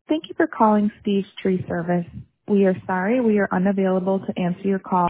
Thank you for calling Steve's Tree Service. We are sorry we are unavailable to answer your call.